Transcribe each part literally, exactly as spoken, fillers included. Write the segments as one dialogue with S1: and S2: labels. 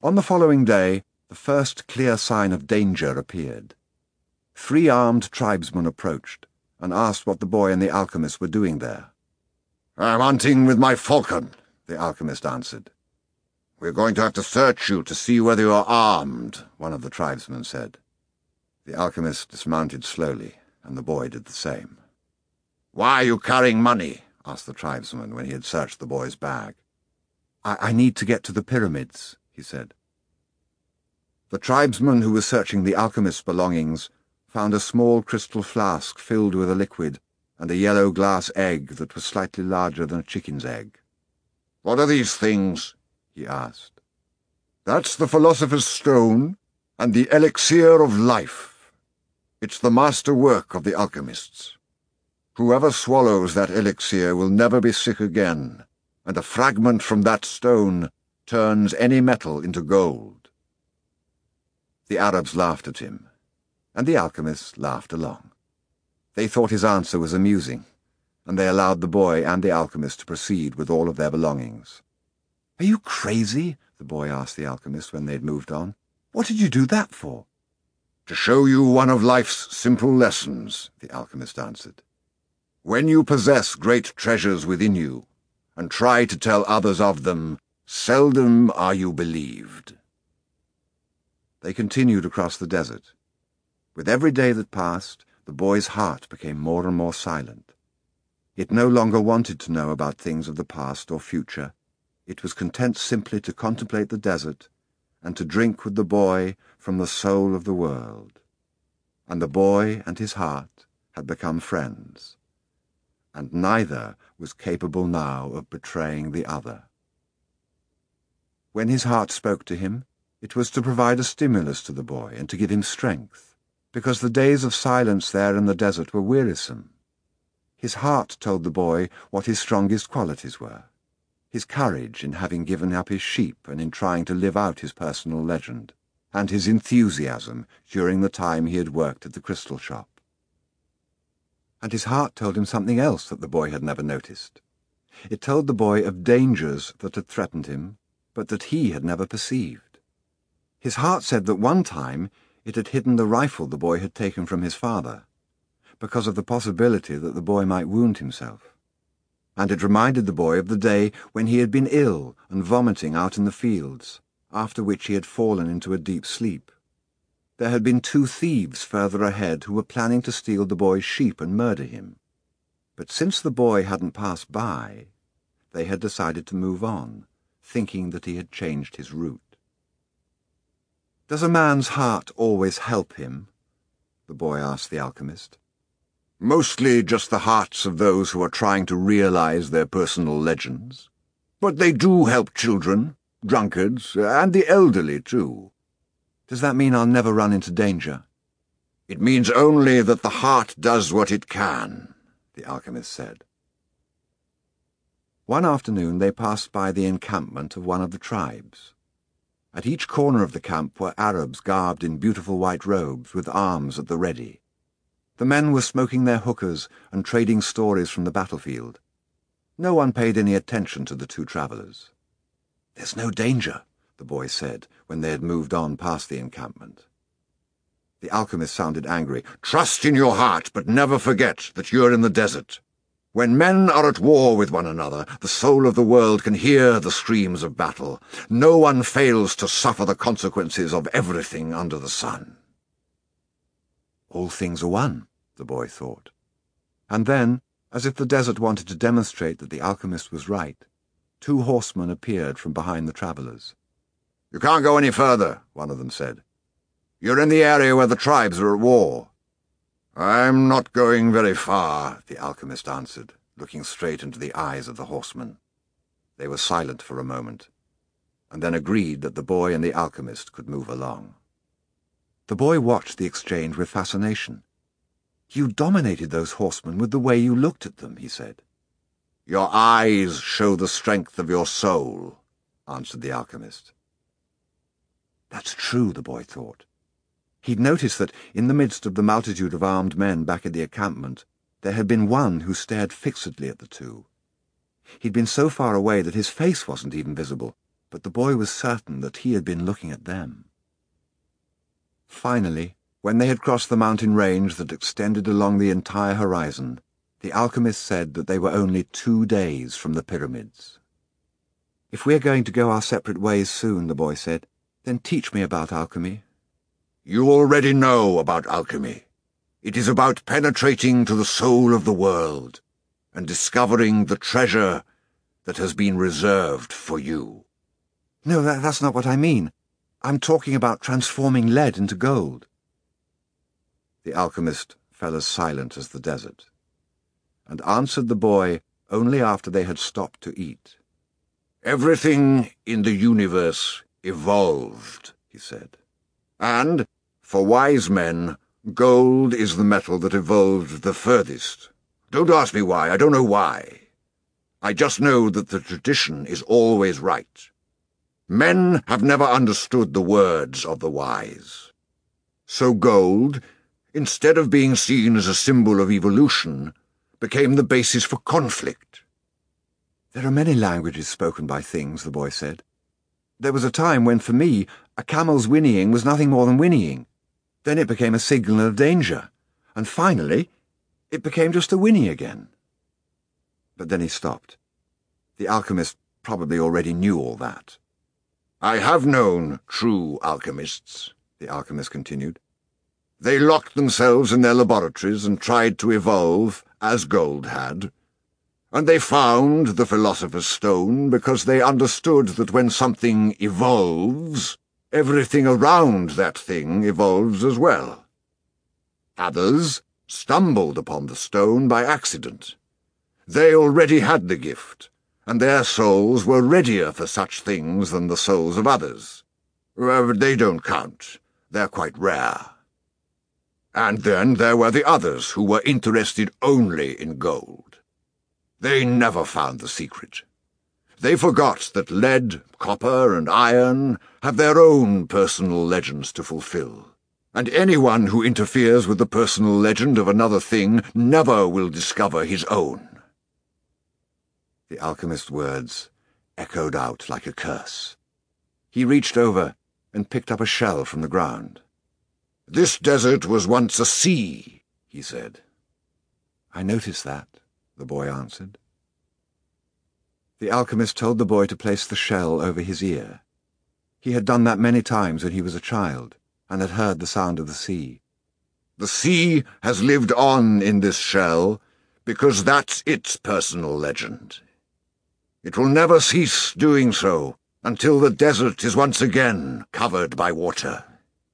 S1: On the following day, the first clear sign of danger appeared. Three armed tribesmen approached and asked what the boy and the alchemist were doing there.
S2: "I'm hunting with my falcon," the alchemist answered. "We're going to have to search you to see whether you're armed," one of the tribesmen said.
S1: The alchemist dismounted slowly, and the boy did the same.
S2: "Why are you carrying money?"
S1: asked the tribesman when he had searched the boy's bag. I, I need to get to the pyramids," he said. The tribesman who was searching the alchemist's belongings found a small crystal flask filled with a liquid and a yellow glass egg that was slightly larger than a chicken's egg.
S2: "What are these things?"
S1: he asked.
S2: "That's the Philosopher's Stone and the Elixir of Life. It's the master work of the alchemists. Whoever swallows that elixir will never be sick again, and a fragment from that stone turns any metal into gold."
S1: The Arabs laughed at him, and the alchemists laughed along. They thought his answer was amusing, and they allowed the boy and the alchemist to proceed with all of their belongings. "Are you crazy?" the boy asked the alchemist when they'd moved on. "What did you do that for?"
S2: "To show you one of life's simple lessons," the alchemist answered. "When you possess great treasures within you, and try to tell others of them, seldom are you believed."
S1: They continued across the desert. With every day that passed, the boy's heart became more and more silent. It no longer wanted to know about things of the past or future. It was content simply to contemplate the desert and to drink with the boy from the soul of the world. And the boy and his heart had become friends, and neither was capable now of betraying the other. When his heart spoke to him, it was to provide a stimulus to the boy and to give him strength, because the days of silence there in the desert were wearisome. His heart told the boy what his strongest qualities were: his courage in having given up his sheep and in trying to live out his personal legend, and his enthusiasm during the time he had worked at the crystal shop. And his heart told him something else that the boy had never noticed. It told the boy of dangers that had threatened him, but that he had never perceived. His heart said that one time it had hidden the rifle the boy had taken from his father, because of the possibility that the boy might wound himself. And it reminded the boy of the day when he had been ill and vomiting out in the fields, after which he had fallen into a deep sleep. There had been two thieves further ahead who were planning to steal the boy's sheep and murder him. But since the boy hadn't passed by, they had decided to move on, thinking that he had changed his route. "Does a man's heart always help him?" the boy asked the alchemist.
S2: "Mostly just the hearts of those who are trying to realize their personal legends. But they do help children, drunkards, and the elderly too."
S1: "Does that mean I'll never run into danger?"
S2: "It means only that the heart does what it can," the alchemist said.
S1: One afternoon they passed by the encampment of one of the tribes. At each corner of the camp were Arabs garbed in beautiful white robes with arms at the ready. The men were smoking their hookahs and trading stories from the battlefield. No one paid any attention to the two travellers. "There's no danger," the boy said when they had moved on past the encampment. The alchemist sounded angry.
S2: "Trust in your heart, but never forget that you're in the desert. When men are at war with one another, the soul of the world can hear the screams of battle. No one fails to suffer the consequences of everything under the sun."
S1: All things are one, the boy thought. And then, as if the desert wanted to demonstrate that the alchemist was right, two horsemen appeared from behind the travellers.
S2: "You can't go any further," one of them said. "You're in the area where the tribes are at war." "I'm not going very far," the alchemist answered, looking straight into the eyes of the horsemen. They were silent for a moment, and then agreed that the boy and the alchemist could move along. The boy watched the exchange with fascination. "You dominated those horsemen with the way you looked at them," he said. "Your eyes show the strength of your soul," answered the alchemist.
S1: That's true, the boy thought. He'd noticed that in the midst of the multitude of armed men back at the encampment, there had been one who stared fixedly at the two. He'd been so far away that his face wasn't even visible, but the boy was certain that he had been looking at them. Finally, when they had crossed the mountain range that extended along the entire horizon, the alchemist said that they were only two days from the pyramids. "If we're going to go our separate ways soon," the boy said, "then teach me about alchemy."
S2: "You already know about alchemy. It is about penetrating to the soul of the world and discovering the treasure that has been reserved for you."
S1: "No, that, that's not what I mean. I'm talking about transforming lead into gold." The alchemist fell as silent as the desert, and answered the boy only after they had stopped to eat.
S2: "Everything in the universe evolved," he said. "And, for wise men, gold is the metal that evolved the furthest. Don't ask me why, I don't know why. I just know that the tradition is always right. Men have never understood the words of the wise. So gold, instead of being seen as a symbol of evolution, became the basis for conflict."
S1: "There are many languages spoken by things," the boy said. "There was a time when, for me, a camel's whinnying was nothing more than whinnying. Then it became a signal of danger, and finally, it became just a whinny again." But then he stopped. The alchemist probably already knew all that.
S2: "I have known true alchemists," the alchemist continued. "They locked themselves in their laboratories and tried to evolve, as gold had. And they found the Philosopher's Stone because they understood that when something evolves, everything around that thing evolves as well. Others stumbled upon the stone by accident. They already had the gift, and their souls were readier for such things than the souls of others. But they don't count. They're quite rare. And then there were the others who were interested only in gold. They never found the secret. They forgot that lead, copper, and iron have their own personal legends to fulfill, and anyone who interferes with the personal legend of another thing never will discover his own."
S1: The alchemist's words echoed out like a curse. He reached over and picked up a shell from the ground.
S2: "This desert was once a sea," he said.
S1: "I noticed that," the boy answered. The alchemist told the boy to place the shell over his ear. He had done that many times when he was a child, and had heard the sound of the sea.
S2: "The sea has lived on in this shell because that's its personal legend. It will never cease doing so until the desert is once again covered by water."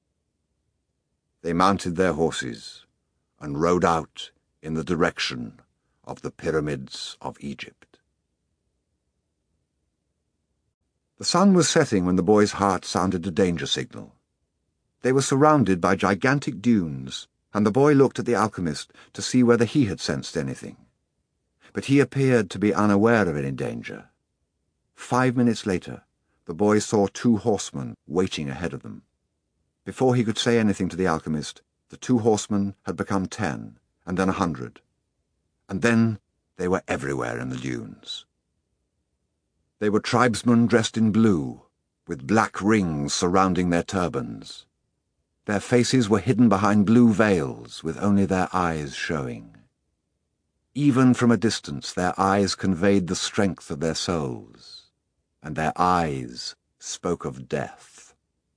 S1: They mounted their horses and rode out in the direction of the pyramids of Egypt. The sun was setting when the boy's heart sounded a danger signal. They were surrounded by gigantic dunes, and the boy looked at the alchemist to see whether he had sensed anything. But he appeared to be unaware of any danger. Five minutes later, the boy saw two horsemen waiting ahead of them. Before he could say anything to the alchemist, the two horsemen had become ten, and then a hundred. And then they were everywhere in the dunes. They were tribesmen dressed in blue, with black rings surrounding their turbans. Their faces were hidden behind blue veils, with only their eyes showing. Even from a distance, their eyes conveyed the strength of their souls, and their eyes spoke of death.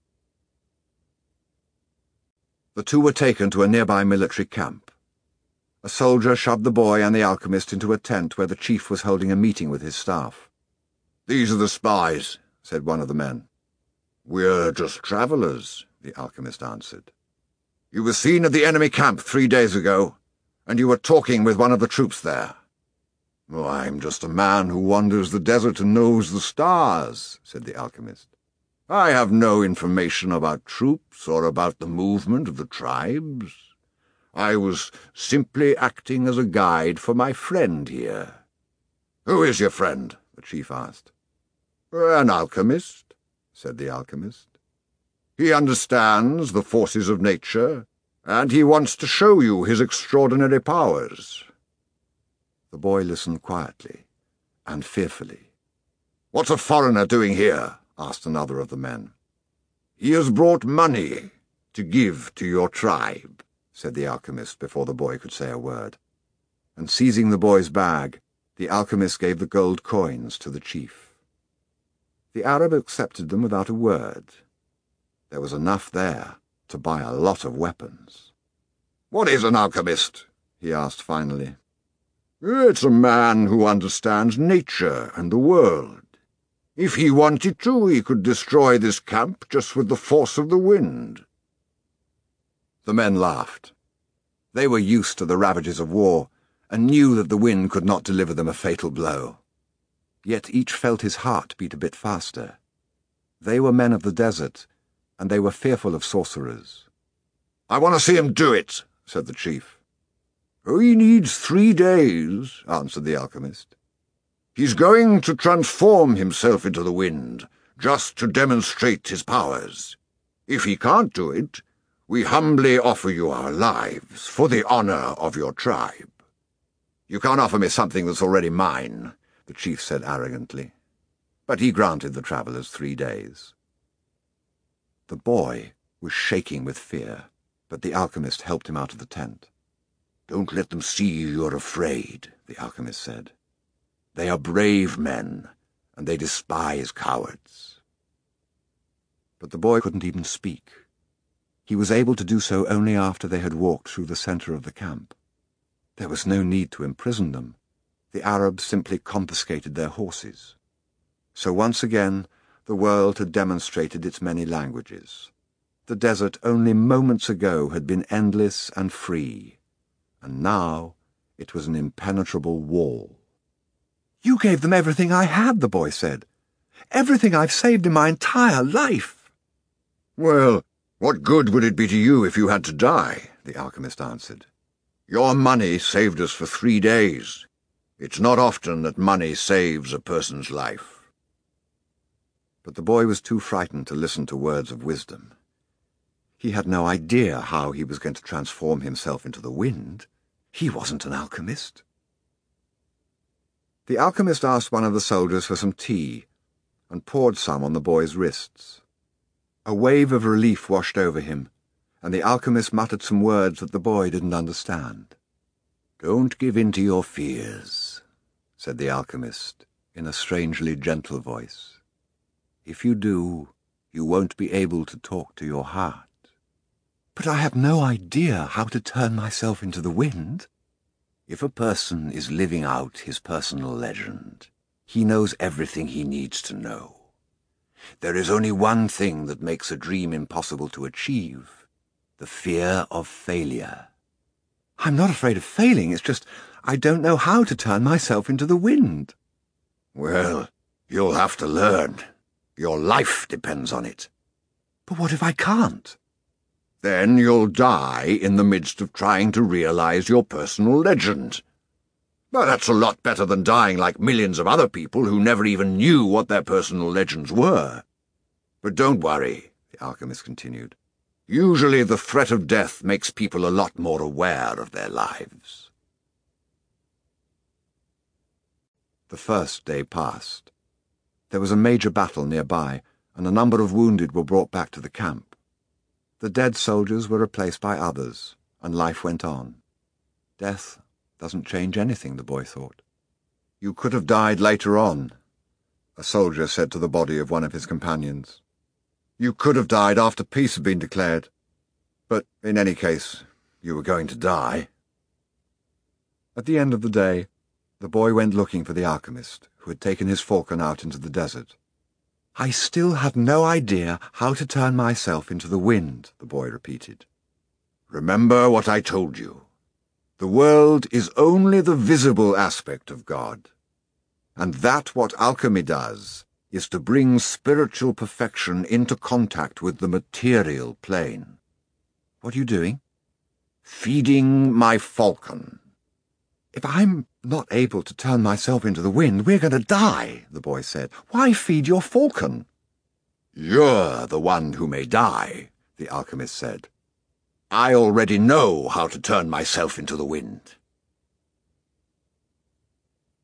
S1: The two were taken to a nearby military camp. A soldier shoved the boy and the alchemist into a tent where the chief was holding a meeting with his staff.
S2: "These are the spies," said one of the men. "We're just travellers," the alchemist answered. "You were seen at the enemy camp three days ago, and you were talking with one of the troops there." "Oh, I'm just a man who wanders the desert and knows the stars," said the alchemist. "I have no information about troops or about the movement of the tribes. I was simply acting as a guide for my friend here." "Who is your friend?" the chief asked. "An alchemist," said the alchemist. "He understands the forces of nature, and he wants to show you his extraordinary powers."
S1: The boy listened quietly and fearfully.
S2: "What's a foreigner doing here?" asked another of the men. He has brought money to give to your tribe, said the alchemist before the boy could say a word. And seizing the boy's bag, the alchemist gave the gold coins to the chief. The Arab accepted them without a word. There was enough there to buy a lot of weapons. "What is an alchemist?" he asked finally. "It's a man who understands nature and the world. If he wanted to, he could destroy this camp just with the force of the wind." The men laughed. They were used to the ravages of war and knew that the wind could not deliver them a fatal blow. Yet each felt his heart beat a bit faster. They were men of the desert, and they were fearful of sorcerers. "I want to see him do it," said the chief. "Oh, he needs three days," answered the alchemist. "He's going to transform himself into the wind, just to demonstrate his powers. If he can't do it, we humbly offer you our lives for the honor of your tribe." "You can't offer me something that's already mine," the chief said arrogantly. But he granted the travellers three days. The boy was shaking with fear, but the alchemist helped him out of the tent. "Don't let them see you're afraid," the alchemist said. "They are brave men, and they despise cowards." But the boy couldn't even speak. He was able to do so only after they had walked through the centre of the camp. There was no need to imprison them. The Arabs simply confiscated their horses. So once again, the world had demonstrated its many languages. The desert only moments ago had been endless and free, and now it was an impenetrable wall. "You gave them everything I had," the boy said. "Everything I've saved in my entire life." "Well, what good would it be to you if you had to die?" the alchemist answered. "Your money saved us for three days. It's not often that money saves a person's life." But the boy was too frightened to listen to words of wisdom. He had no idea how he was going to transform himself into the wind. He wasn't an alchemist. The alchemist asked one of the soldiers for some tea and poured some on the boy's wrists. A wave of relief washed over him, and the alchemist muttered some words that the boy didn't understand. "Don't give in to your fears," said the alchemist in a strangely gentle voice. "If you do, you won't be able to talk to your heart." "But I have no idea how to turn myself into the wind." "If a person is living out his personal legend, he knows everything he needs to know. There is only one thing that makes a dream impossible to achieve: the fear of failure." "I'm not afraid of failing, it's just I don't know how to turn myself into the wind." "Well, you'll have to learn. Your life depends on it." "But what if I can't?" "Then you'll die in the midst of trying to realize your personal legend. But that's a lot better than dying like millions of other people who never even knew what their personal legends were. But don't worry," the alchemist continued. "Usually the threat of death makes people a lot more aware of their lives." The first day passed. There was a major battle nearby, and a number of wounded were brought back to the camp. The dead soldiers were replaced by others, and life went on. Death doesn't change anything, the boy thought. "You could have died later on," a soldier said to the body of one of his companions. "You could have died after peace had been declared. But in any case, you were going to die." At the end of the day, the boy went looking for the alchemist, who had taken his falcon out into the desert. "I still have no idea how to turn myself into the wind," the boy repeated. "Remember what I told you. The world is only the visible aspect of God, and that what alchemy does is to bring spiritual perfection into contact with the material plane." "What are you doing?" "Feeding my falcon." "If I'm not able to turn myself into the wind, we're going to die," the boy said. "Why feed your falcon?" "You're the one who may die," the alchemist said. "I already know how to turn myself into the wind."